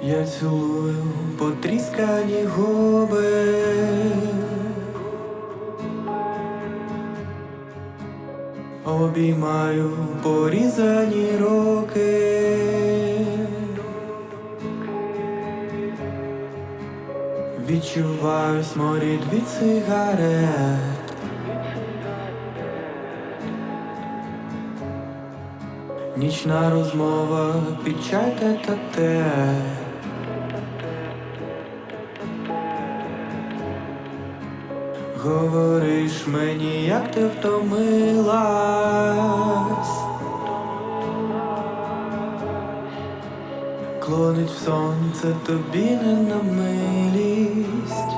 Я цілую потріскані губи, обіймаю порізані руки, відчуваю сморід від сигарет. Нічна розмова під чай тет-а-тет. Говориш мені, як ти втомилась, клонить в сонце тобі не на милість.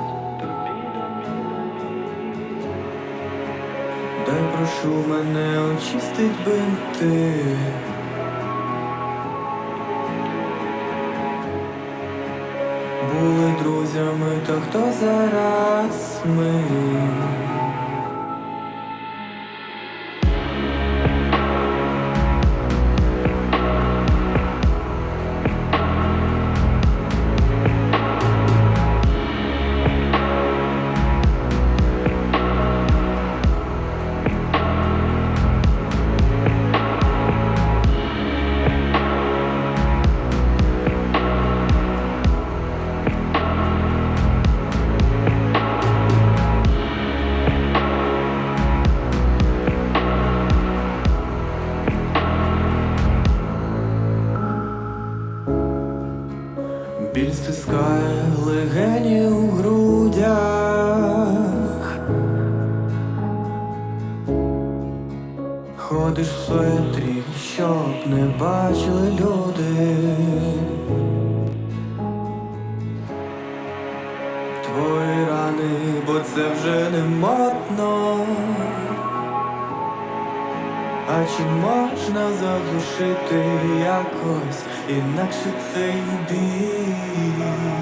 Дай прошу мене очистить бинти. Були друзями, то хто зараз ми? Біль стискає легені у грудях, ходиш в светрі, щоб не бачили люди. Твої рани, бо це вже не модно. А чи можна заглушити якось інакше цей біль?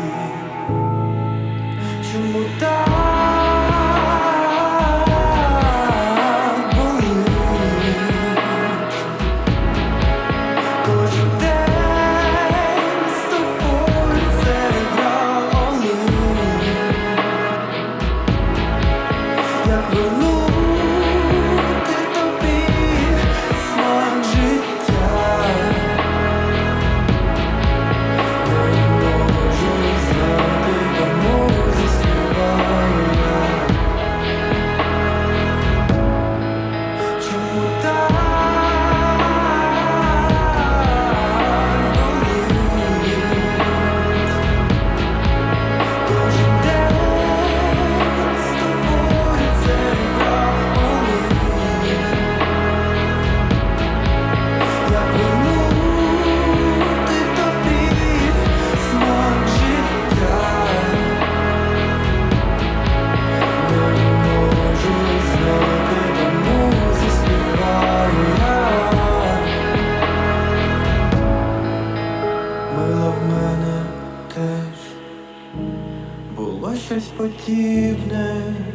Чому так болить? Кожен день з тобою це гра олень. Як вернути тобі смак життя? Не можу знати, кому заспіваю я. Чому так болить? Кожен день з тобою це гра олень. Як вернути тобі смак життя? Не можу знати, кому заспіваю я. Мила, в мене теж було щось подібне.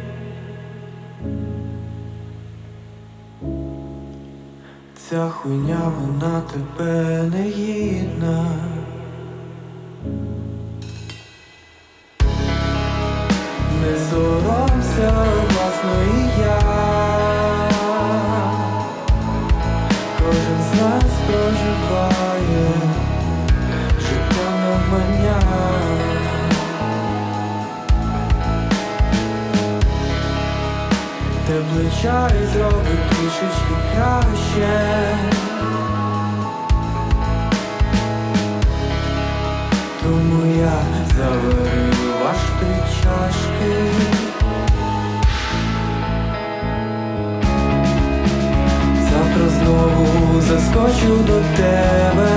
Ця хуйня, вона тебе не гідна. Не соромся власної я. Кожен з нас проживає життя навмання. Теплий чай зробить трішечки краще. Тому я заварив аж 3 чашки. Завтра знову заскочу до тебе,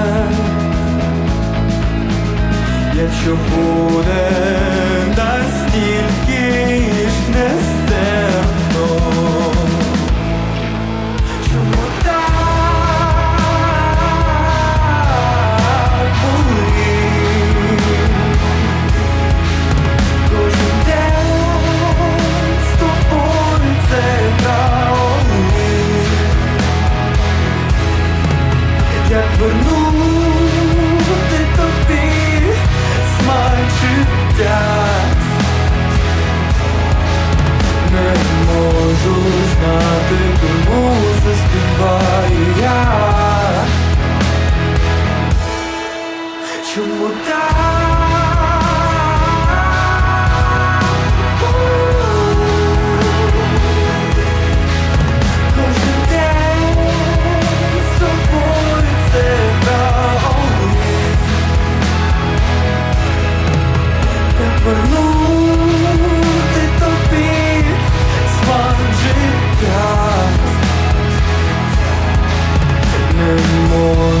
якщо буде настільки ж нестерпно. Чому так болить? Кожен день з тобою це гра олень. Як вернути тобі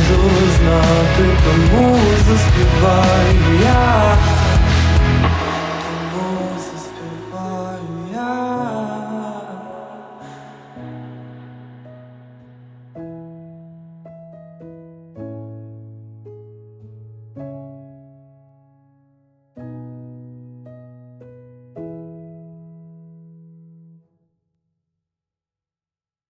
можу знати, тому заспіваю я.